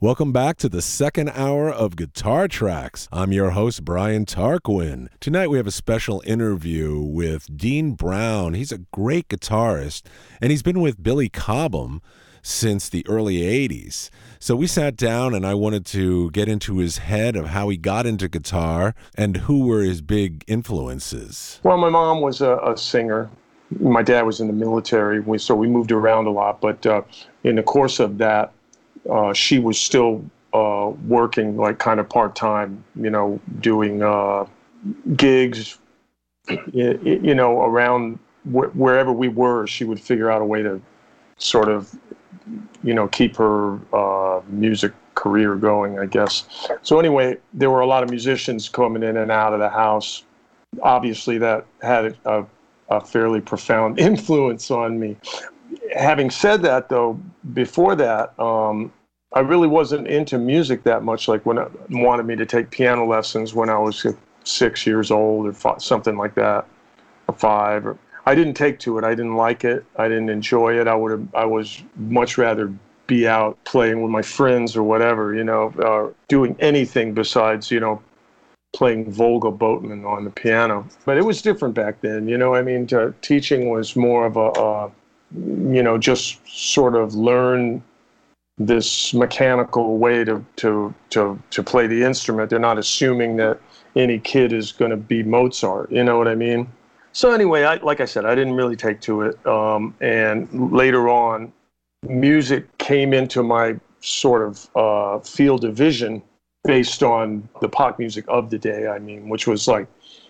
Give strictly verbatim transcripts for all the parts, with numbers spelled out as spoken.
Welcome back to the second hour of Guitar Tracks. I'm your host, Brian Tarquin. Tonight we have a special interview with Dean Brown. He's a great guitarist, and he's been with Billy Cobham since the early eighties. So we sat down and I wanted to get into his head of how he got into guitar and who were his big influences. Well, my mom was a, a singer. My dad was in the military, we, so we moved around a lot. But uh, in the course of that, uh, she was still uh, working like kind of part-time, you know, doing uh, gigs, you, you know, around wh- wherever we were. She would figure out a way to sort of, you know, keep her uh, music career going, I guess. So anyway, there were a lot of musicians coming in and out of the house. Obviously, that had a, a fairly profound influence on me. Having said that, though, before that, um, I really wasn't into music that much. Like when it wanted me to take piano lessons when I was six years old or five, something like that, or five. Or, I didn't take to it. I didn't like it. I didn't enjoy it. I would have. I was much rather be out playing with my friends or whatever, you know, uh, doing anything besides, you know, playing Volga Boatman on the piano. But it was different back then, you know. I mean, to, teaching was more of a, uh, you know, just sort of learn this mechanical way to, to, to, to play the instrument. They're not assuming that any kid is going to be Mozart, you know what I mean? So anyway, I, like I said, I didn't really take to it. Um, and later on, music came into my sort of uh, field of vision based on the pop music of the day, I mean, which was like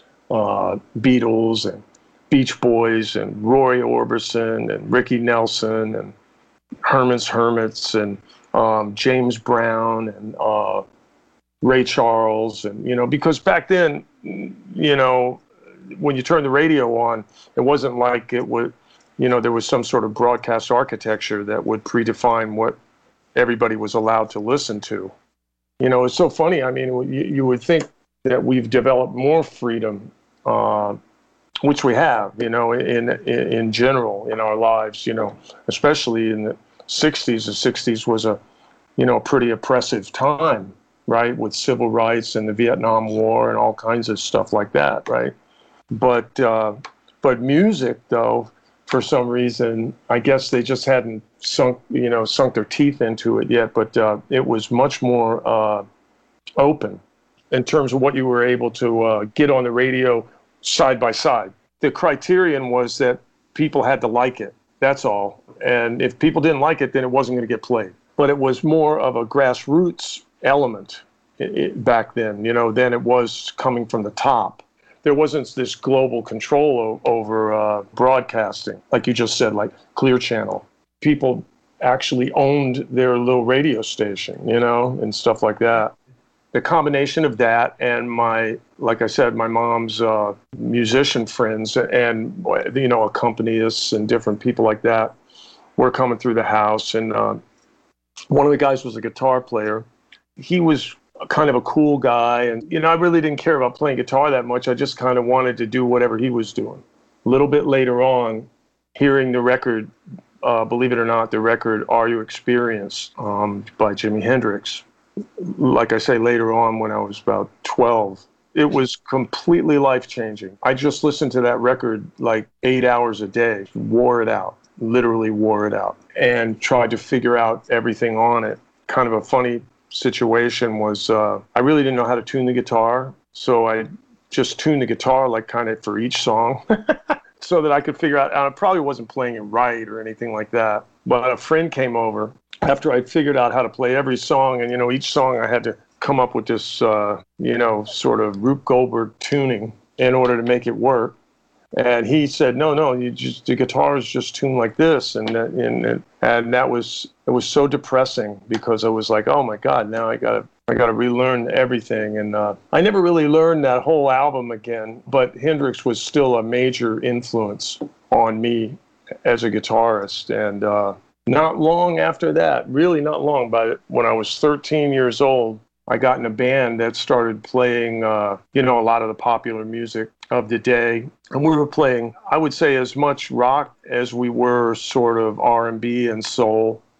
uh, Beatles and Beach Boys and Roy Orbison and Ricky Nelson and Herman's Hermits and um, James Brown and uh, Ray Charles. And, you know, because back then, you know, when you turned the radio on, it wasn't like it would, you know, there was some sort of broadcast architecture that would predefine what everybody was allowed to listen to. You know, it's so funny. I mean, you, you would think that we've developed more freedom, uh, which we have, you know, in, in in general in our lives, you know, especially in the sixties. The sixties was a, you know, a pretty oppressive time, right, with civil rights and the Vietnam War and all kinds of stuff like that, right? But uh, but music, though, for some reason, I guess they just hadn't sunk, you know, sunk their teeth into it yet. But uh, it was much more uh, open in terms of what you were able to uh, get on the radio side by side. The criterion was that people had to like it. That's all. And if people didn't like it, then it wasn't going to get played. But it was more of a grassroots element it, it, back then, you know, than it was coming from the top. There wasn't this global control o- over uh, broadcasting, like you just said, like Clear Channel. People actually owned their little radio station, you know, and stuff like that. The combination of that and my, like I said, my mom's uh, musician friends and, you know, accompanists and different people like that were coming through the house. And uh, one of the guys was a guitar player. He was kind of a cool guy. And, you know, I really didn't care about playing guitar that much. I just kind of wanted to do whatever he was doing. A little bit later on, hearing the record, uh, believe it or not, the record Are You Experienced um, by Jimi Hendrix. Like I say, later on when I was about twelve, it was completely life-changing. I just listened to that record like eight hours a day, wore it out, literally wore it out, and tried to figure out everything on it. Kind of a funny situation was uh, I really didn't know how to tune the guitar, so I just tuned the guitar like kind of for each song so that I could figure out, and I probably wasn't playing it right or anything like that. But a friend came over after I'd figured out how to play every song, and, you know, each song I had to come up with this, uh, you know, sort of Rube Goldberg tuning in order to make it work. And he said, no, no, you just, the guitar is just tuned like this. And, and, and that was, it was so depressing because I was like, oh my God, now I gotta, I gotta relearn everything. And uh, I never really learned that whole album again, but Hendrix was still a major influence on me as a guitarist. And, uh, not long after that, really not long, but when I was thirteen years old, I got in a band that started playing, uh, you know, a lot of the popular music of the day. And we were playing, I would say, as much rock as we were sort of R and B and soul.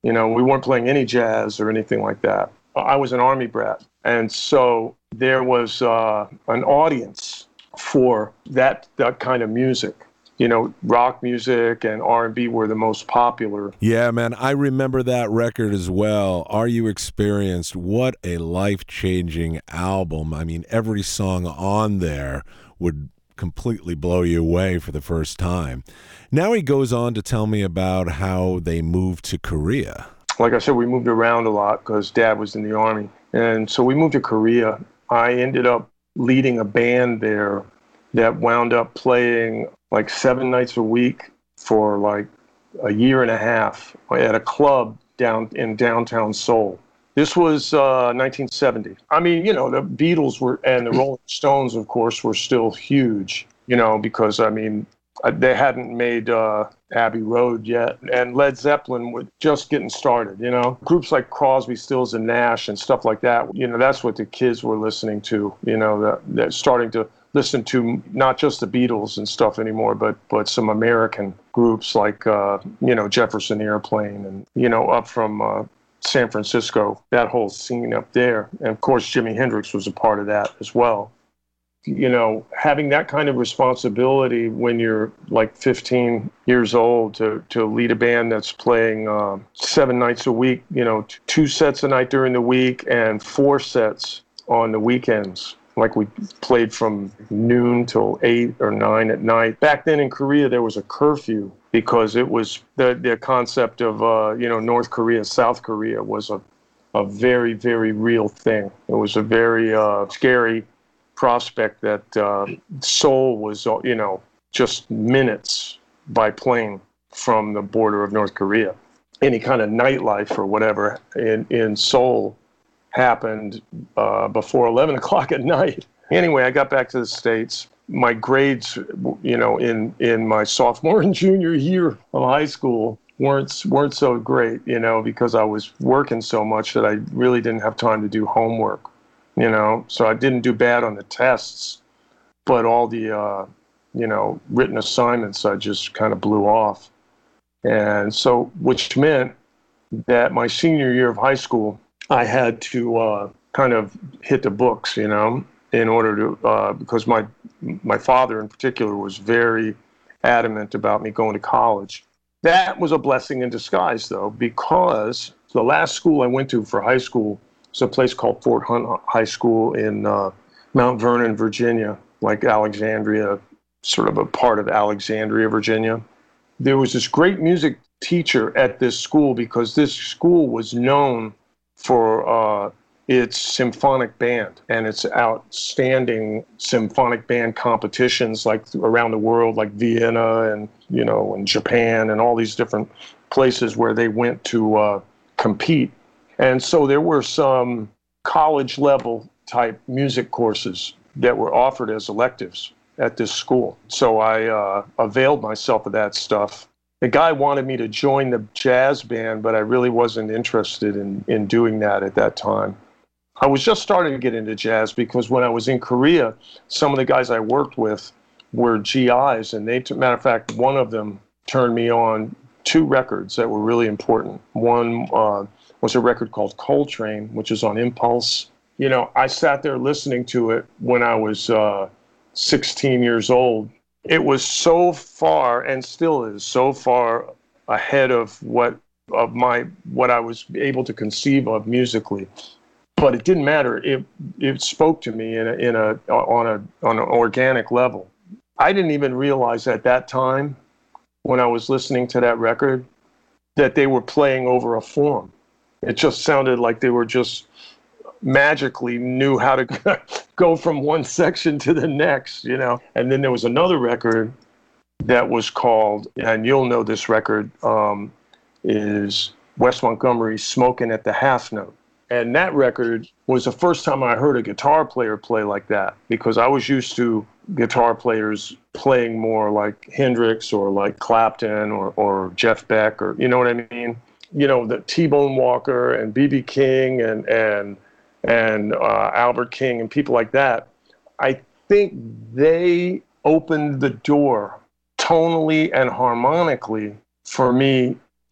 You know, we weren't playing any jazz or anything like that. I was an Army brat. And so there was uh, an audience for that that kind of music. You know, rock music and R and B were the most popular. Yeah, man, I remember that record as well. Are You Experienced? What a life-changing album. I mean, every song on there would completely blow you away for the first time. Now he goes on to tell me about how they moved to Korea. Like I said, we moved around a lot because Dad was in the Army. And so we moved to Korea. I ended up leading a band there that wound up playing like seven nights a week for like a year and a half at a club down in downtown Seoul. This was uh, nineteen seventy. I mean, you know, the Beatles were and the Rolling Stones, of course, were still huge, you know, because, I mean, they hadn't made uh, Abbey Road yet, and Led Zeppelin was just getting started, you know. Groups like Crosby, Stills, and Nash and stuff like that, you know, that's what the kids were listening to, you know, that they're starting to listen to not just the Beatles and stuff anymore, but but some American groups like, uh, you know, Jefferson Airplane and, you know, up from uh, San Francisco, that whole scene up there. And, of course, Jimi Hendrix was a part of that as well. You know, having that kind of responsibility when you're like fifteen years old to, to lead a band that's playing uh, seven nights a week, you know, t- two sets a night during the week and four sets on the weekends. Like we played from noon till eight or nine at night. Back then in Korea, there was a curfew because it was the, the concept of, uh, you know, North Korea, South Korea was a, a very, very real thing. It was a very uh, scary prospect that uh, Seoul was, you know, just minutes by plane from the border of North Korea. Any kind of nightlife or whatever in, in Seoul happened uh, before eleven o'clock at night. Anyway, I got back to the States. My grades, you know, in, in my sophomore and junior year of high school weren't weren't so great, you know, because I was working so much that I really didn't have time to do homework, you know. So I didn't do bad on the tests, but all the, uh, you know, written assignments I just kind of blew off. And so, which meant that my senior year of high school, I had to uh, kind of hit the books, you know, in order to, uh, because my my father in particular was very adamant about me going to college. That was a blessing in disguise, though, because the last school I went to for high school was a place called Fort Hunt High School in uh, Mount Vernon, Virginia, like Alexandria, sort of a part of Alexandria, Virginia. There was this great music teacher at this school because this school was known for uh, its symphonic band and its outstanding symphonic band competitions like around the world, like Vienna and, you know, and Japan and all these different places where they went to uh, compete. And so there were some college level type music courses that were offered as electives at this school. So I uh, availed myself of that stuff. The guy wanted me to join the jazz band, but I really wasn't interested in, in doing that at that time. I was just starting to get into jazz because when I was in Korea, some of the guys I worked with were G Is, and they, matter of fact, one of them turned me on two records that were really important. One uh, was a record called Coltrane, which is on Impulse. You know, I sat there listening to it when I was uh, sixteen years old. It was so far, and still is so far ahead of what of my what I was able to conceive of musically. But it didn't matter. It it spoke to me in a, in a on a on an organic level. I didn't even realize at that time, when I was listening to that record, that they were playing over a form. It just sounded like they were just magically knew how to go from one section to the next, you know. And then there was another record that was called, and you'll know this record, um, is Wes Montgomery's Smoking at the Half Note. And that record was the first time I heard a guitar player play like that, because I was used to guitar players playing more like Hendrix or like Clapton or, or Jeff Beck, or, you know what I mean? You know, the T-Bone Walker and B B King and, and, and uh, Albert King and people like that. I think they opened the door tonally and harmonically for me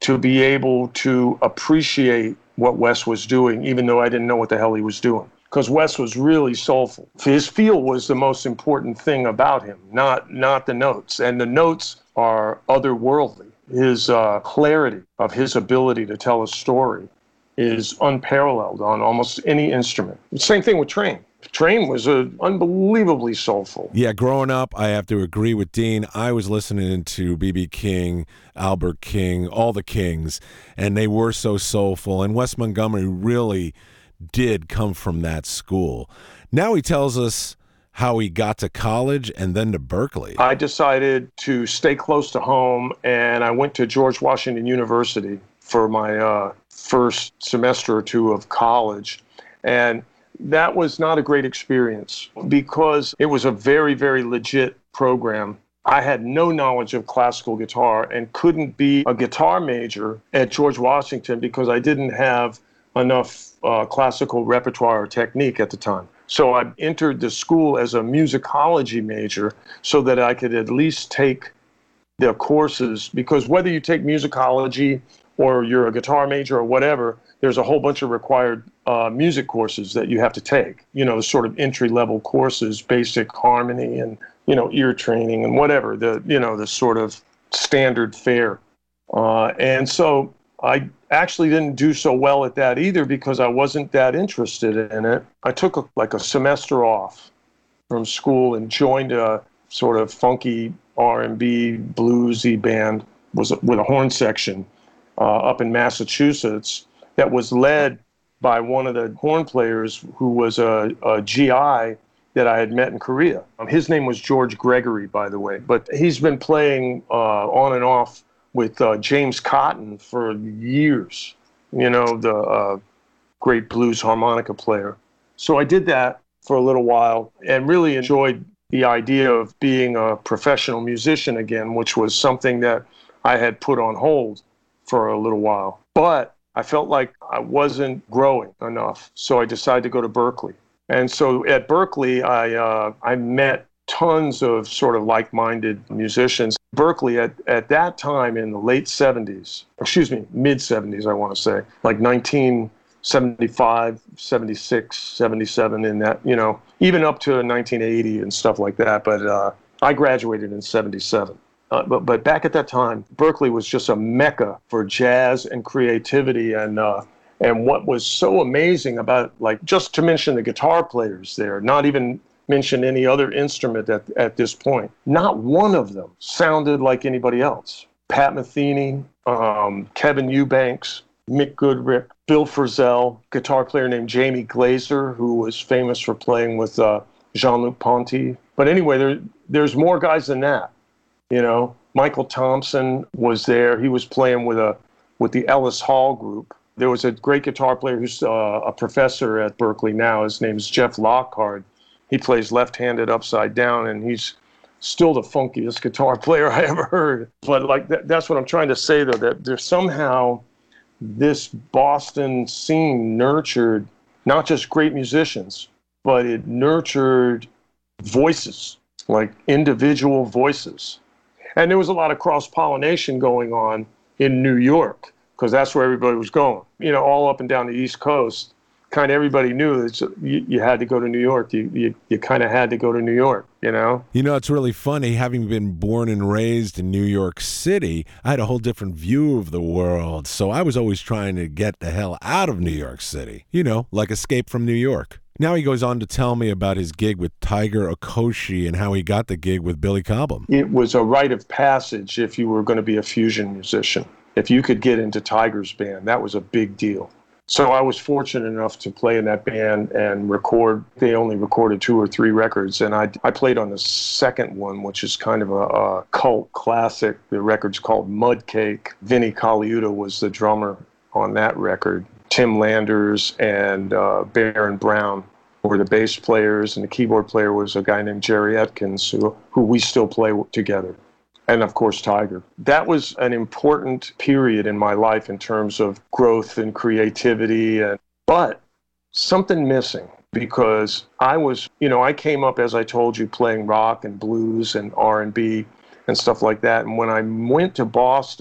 to be able to appreciate what Wes was doing, even though I didn't know what the hell he was doing. Because Wes was really soulful. His feel was the most important thing about him, not not the notes. And the notes are otherworldly. His uh, clarity of his ability to tell a story is unparalleled on almost any instrument. Same thing with Train. Train was uh, unbelievably soulful. Yeah, growing up, I have to agree with Dean. I was listening to B B King, Albert King, all the Kings, and they were so soulful. And Wes Montgomery really did come from that school. Now he tells us how he got to college and then to Berklee. I decided to stay close to home, and I went to George Washington University for my uh, first semester or two of college. And that was not a great experience because it was a very, very legit program. I had no knowledge of classical guitar and couldn't be a guitar major at George Washington because I didn't have enough uh, classical repertoire or technique at the time. So I entered the school as a musicology major so that I could at least take the courses, because whether you take musicology or you're a guitar major or whatever, there's a whole bunch of required uh, music courses that you have to take, you know, the sort of entry-level courses, basic harmony and, you know, ear training and whatever, the, you know, the sort of standard fare. Uh, and so I actually didn't do so well at that either because I wasn't that interested in it. I took a, like a semester off from school and joined a sort of funky R and B bluesy band was with a horn section uh, up in Massachusetts that was led by one of the horn players who was a, a G I that I had met in Korea. Um, his name was George Gregory, by the way, but he's been playing uh, on and off with uh, James Cotton for years, you know, the uh, great blues harmonica player. So I did that for a little while and really enjoyed the idea of being a professional musician again, which was something that I had put on hold for a little while. But I felt like I wasn't growing enough, so I decided to go to Berklee. And so at Berklee, I uh, I met tons of sort of like-minded musicians. Berklee at, at that time in the late seventies, excuse me, mid-seventies, I want to say, like nineteen seventy-five, seventy-six, seventy-seven, in that, you know, even up to nineteen eighty and stuff like that. But uh, I graduated in seventy-seven. Uh, but, but back at that time, Berklee was just a mecca for jazz and creativity. And uh, and what was so amazing about, like, just to mention the guitar players there, not even mention any other instrument at, at this point, not one of them sounded like anybody else. Pat Metheny, um, Kevin Eubanks, Mick Goodrick, Bill Frisell, guitar player named Jamie Glazer, who was famous for playing with uh, Jean-Luc Ponty. But anyway, there, there's more guys than that. You know, Michael Thompson was there. He was playing with a with the Ellis Hall group. There was a great guitar player who's uh, a professor at Berklee now. His name's Jeff Lockhart. He plays left-handed upside down, and he's still the funkiest guitar player I ever heard. But like that, that's what I'm trying to say, though, that there's somehow this Boston scene nurtured not just great musicians, but it nurtured voices, like individual voices. And there was a lot of cross-pollination going on in New York, because that's where everybody was going. You know, all up and down the East Coast, kind of everybody knew that you, you had to go to New York. You you, you kind of had to go to New York, you know? You know, it's really funny. Having been born and raised in New York City, I had a whole different view of the world. So I was always trying to get the hell out of New York City, you know, like Escape from New York. Now he goes on to tell me about his gig with Tiger Okoshi and how he got the gig with Billy Cobham. It was a rite of passage if you were going to be a fusion musician. If you could get into Tiger's band, that was a big deal. So I was fortunate enough to play in that band and record. They only recorded two or three records, and I, I played on the second one, which is kind of a, a cult classic. The record's called Mud Cake. Vinnie Colaiuta was the drummer on that record. Tim Landers and uh, Baron Brown were the bass players, and the keyboard player was a guy named Jerry Atkins, who, who we still play together. And, of course, Tiger. That was an important period in my life in terms of growth and creativity. And, but something missing, because I was, you know, I came up, as I told you, playing rock and blues and R and B and stuff like that. And when I went to Boston,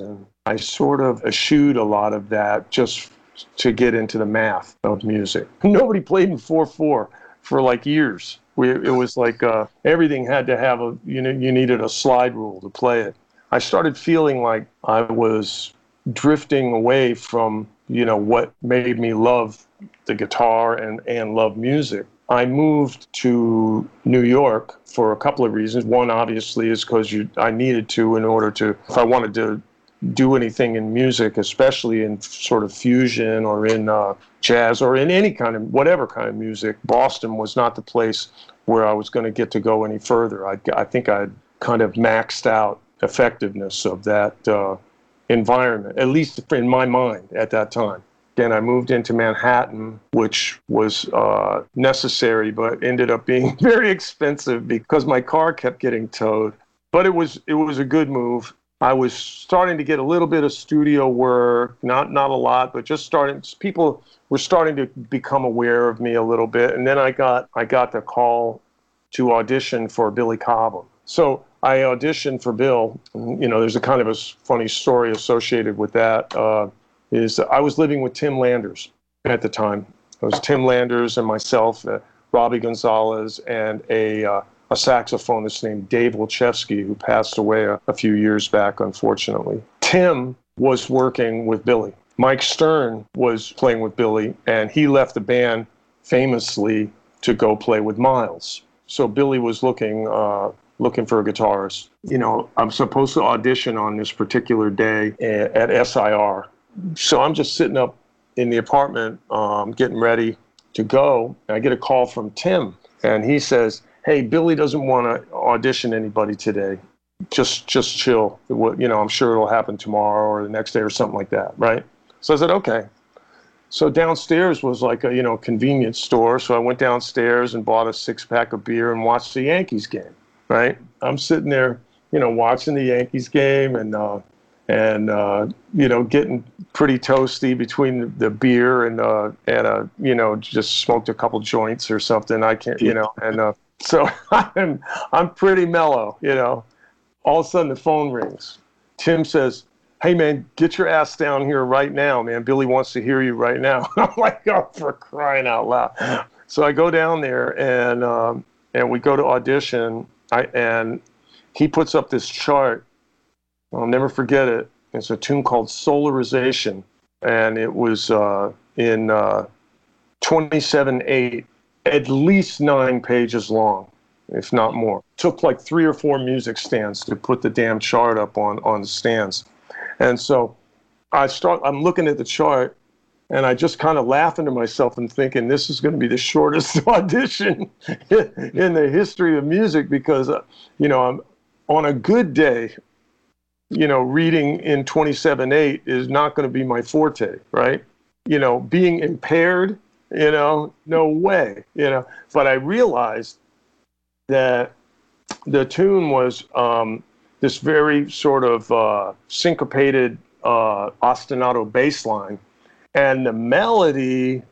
I sort of eschewed a lot of that just to get into the math of music. Nobody played in four four for like years. We, it was like uh, everything had to have a, you know, you needed a slide rule to play it. I started feeling like I was drifting away from, you know, what made me love the guitar and, and love music. I moved to New York for a couple of reasons. One, obviously, is because you I needed to in order to, if I wanted to do anything in music, especially in sort of fusion or in uh, jazz or in any kind of, whatever kind of music, Boston was not the place where I was going to get to go any further. I, I think I'd kind of maxed out effectiveness of that uh, environment, at least in my mind at that time. Then I moved into Manhattan, which was uh, necessary, but ended up being very expensive because my car kept getting towed. But it was it was a good move. I was starting to get a little bit of studio work, not not a lot, but just starting. People were starting to become aware of me a little bit, and then I got I got the call to audition for Billy Cobham. So I auditioned for Bill. You know, there's a kind of a funny story associated with that. Uh, is I was living with Tim Landers at the time. It was Tim Landers and myself, uh, Robbie Gonzalez, and a uh, a saxophonist named Dave Wilczewski, who passed away a, a few years back, unfortunately. Tim was working with Billy. Mike Stern was playing with Billy, and he left the band famously to go play with Miles. So Billy was looking uh, looking for a guitarist. You know, I'm supposed to audition on this particular day at S I R. So I'm just sitting up in the apartment, um, getting ready to go, and I get a call from Tim, and he says, "Hey, Billy doesn't want to audition anybody today. Just just chill. You know, I'm sure it'll happen tomorrow or the next day or something like that," right? So I said, okay. So downstairs was like a, you know, convenience store. So I went downstairs and bought a six-pack of beer and watched the Yankees game, right? I'm sitting there, you know, watching the Yankees game and, uh, and uh, you know, getting pretty toasty between the beer and, uh, and uh, you know, just smoked a couple joints or something. I can't, you know, and uh, so I'm, I'm pretty mellow, you know. All of a sudden the phone rings. Tim says, "Hey, man, get your ass down here right now, man. Billy wants to hear you right now." I'm like, oh, for crying out loud. So I go down there, and um, and we go to audition, I, and he puts up this chart. I'll never forget it. It's a tune called Solarization, and it was uh, in uh, twenty-seven eight, at least nine pages long, if not more. It took like three or four music stands to put the damn chart up on, on the stands. And so I start, I'm looking at the chart, and I just kind of laughing to myself and thinking, this is going to be the shortest audition in the history of music, because, uh, you know, I'm on a good day, you know, reading in twenty-seven eight is not going to be my forte, right? You know, being impaired, you know, no way, you know. But I realized that the tune was um, this very sort of uh, syncopated uh, ostinato bass line, and the melody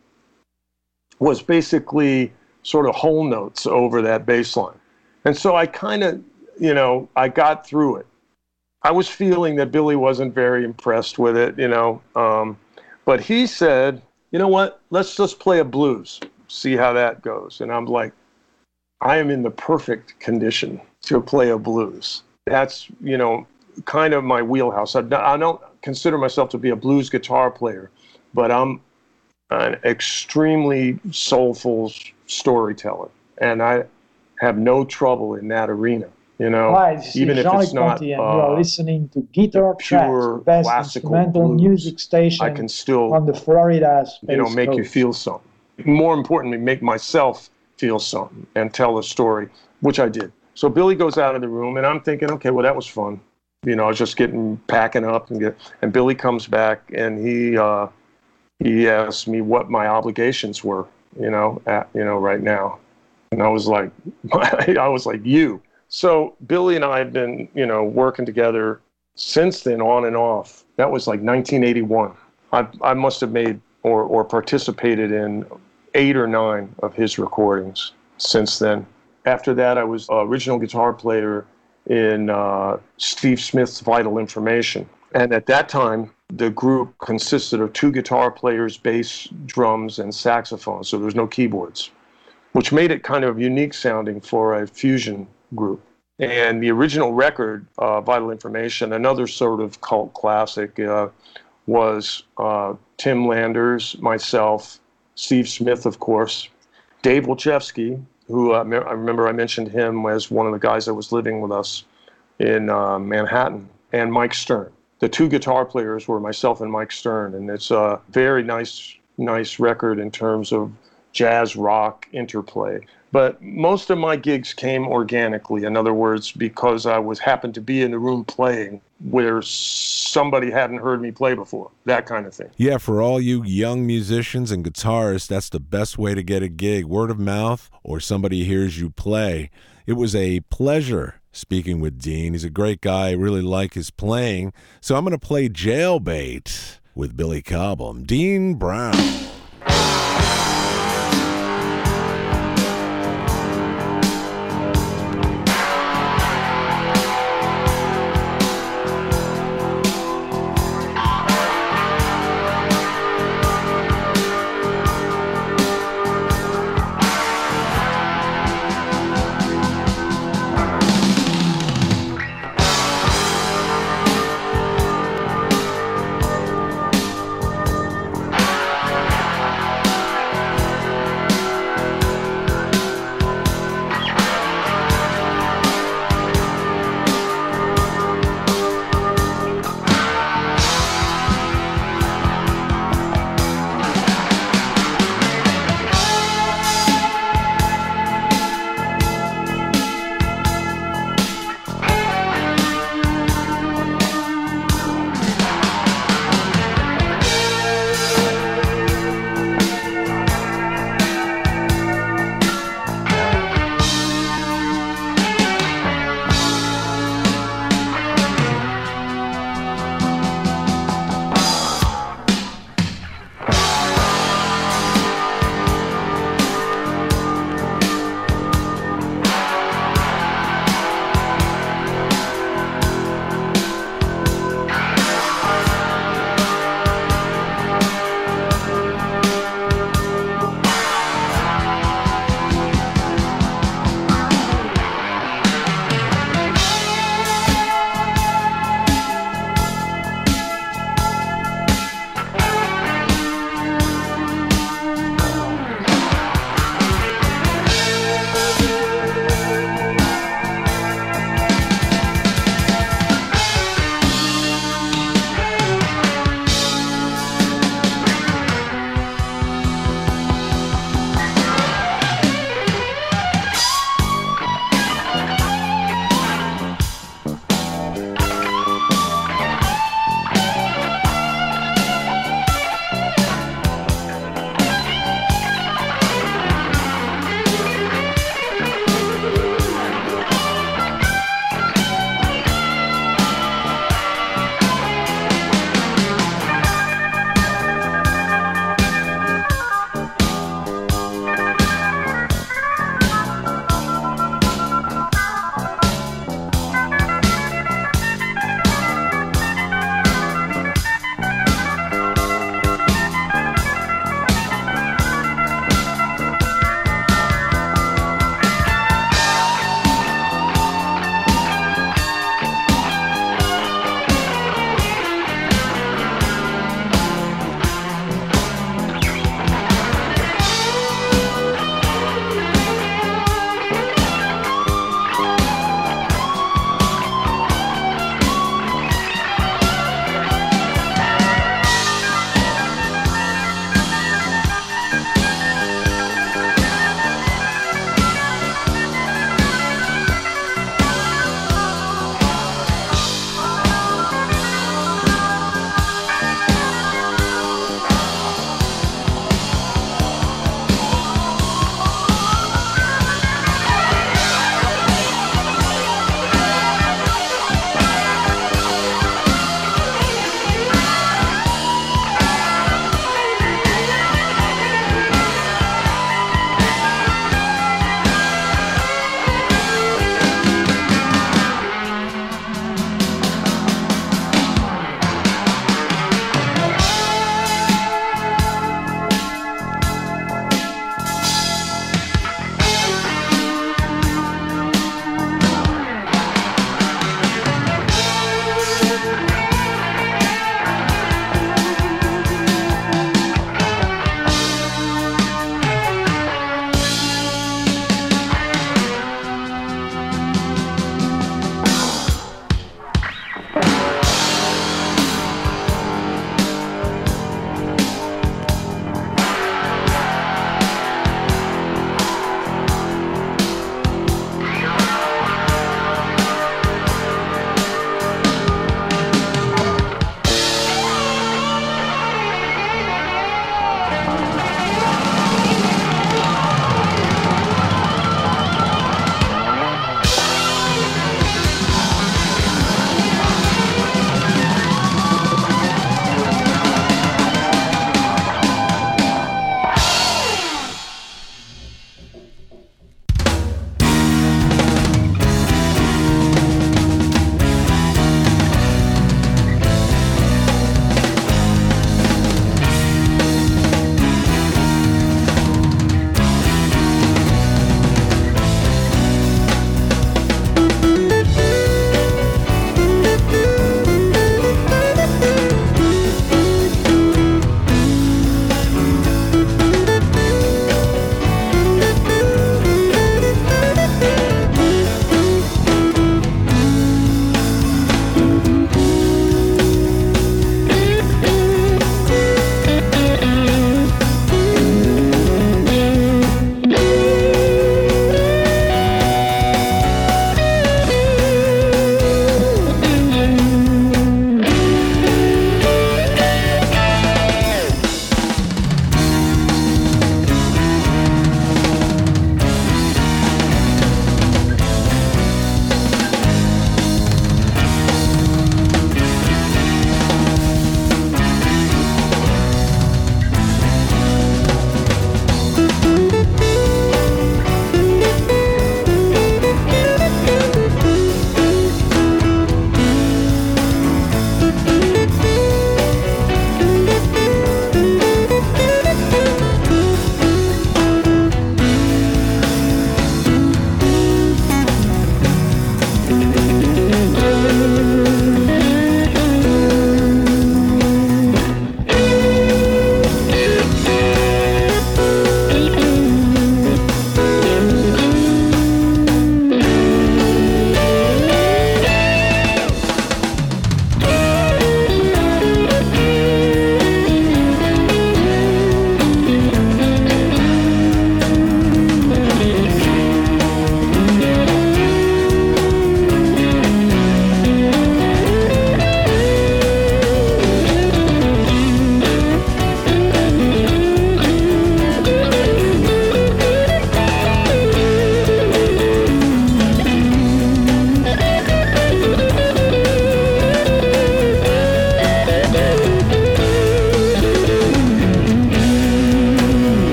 was basically sort of whole notes over that bass line. And so I kind of, you know, I got through it. I was feeling that Billy wasn't very impressed with it, you know, um, but he said, "You know what, let's just play a blues, see how that goes." And I'm like, I am in the perfect condition to play a blues. That's, you know, kind of my wheelhouse. I, I don't consider myself to be a blues guitar player, but I'm an extremely soulful storyteller, and I have no trouble in that arena. You know, right, even if it's not Conti, and uh, you are listening to Guitar pure Tracks, best classical instrumental blues, music station I can still, on the Florida Space you know, make Coast. you feel something. More importantly, make myself feel something and tell a story, which I did. So Billy goes out of the room, and I'm thinking, okay, well, that was fun. You know, I was just getting packing up, and get, and Billy comes back, and he uh, he asked me what my obligations were, you know, at, you know, right now, and I was like, I was like, you. So Billy and I have been, you know, working together since then, on and off. That was like nineteen eighty-one. I I must have made or or participated in eight or nine of his recordings since then. After that, I was original guitar player in uh, Steve Smith's Vital Information, And at that time, the group consisted of two guitar players, bass, drums, and saxophone. So there was no keyboards, which made it kind of unique sounding for a fusion group. And the original record, uh, Vital Information, another sort of cult classic, uh, was uh, Tim Landers, myself, Steve Smith, of course, Dave Wilczewski, who uh, I remember I mentioned him as one of the guys that was living with us in uh, Manhattan, and Mike Stern. The two guitar players were myself and Mike Stern, and it's a very nice, nice record in terms of jazz rock interplay. But most of my gigs came organically. In other words, because I was happened to be in the room playing where somebody hadn't heard me play before, that kind of thing. Yeah, for all you young musicians and guitarists, that's the best way to get a gig. Word of mouth, or somebody hears you play. It was a pleasure speaking with Dean. He's a great guy. I really like his playing. So I'm going to play Jailbait with Billy Cobham. Dean Brown.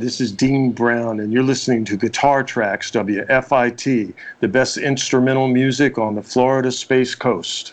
This is Dean Brown, and you're listening to Guitar Tracks, W F I T, the best instrumental music on the Florida Space Coast.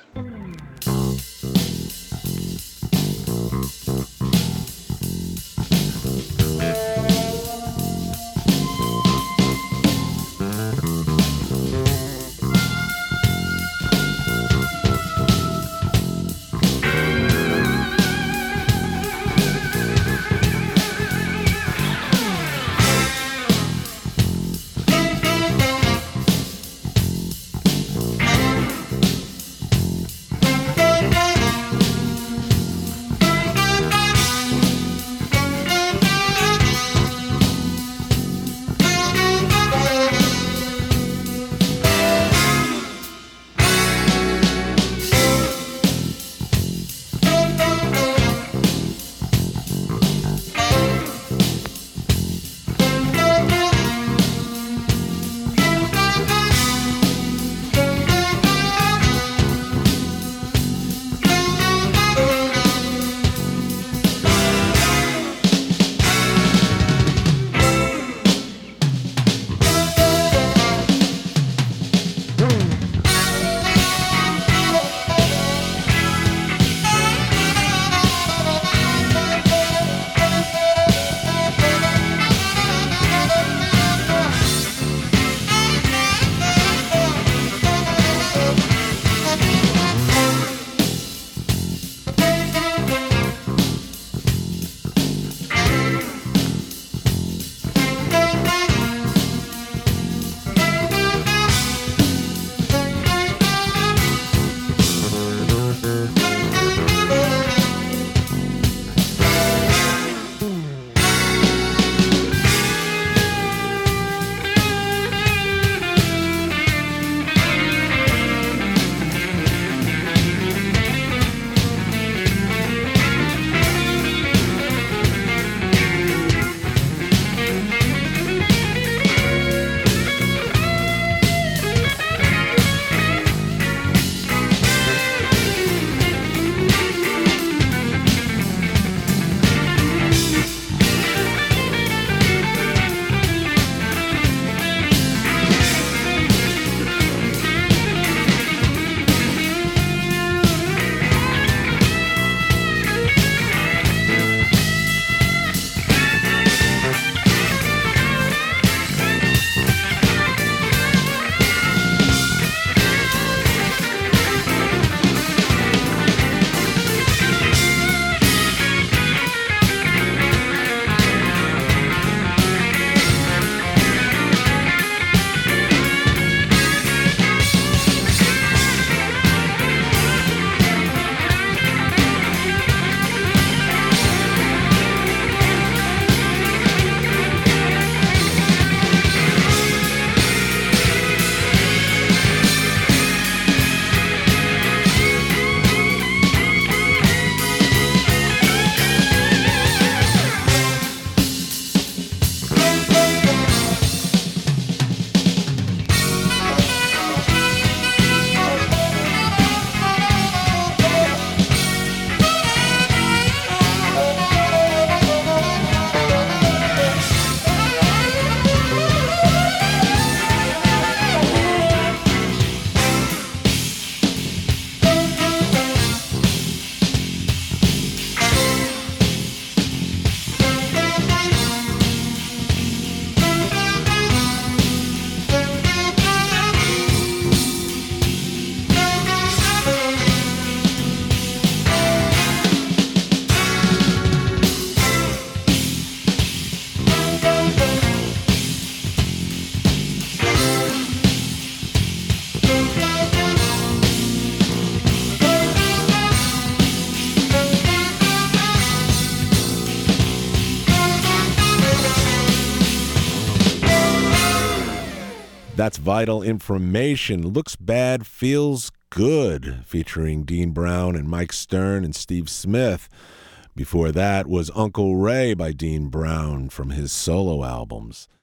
That's Vital Information. Looks Bad, Feels Good, featuring Dean Brown and Mike Stern and Steve Smith. Before that was Uncle Ray by Dean Brown from his solo albums.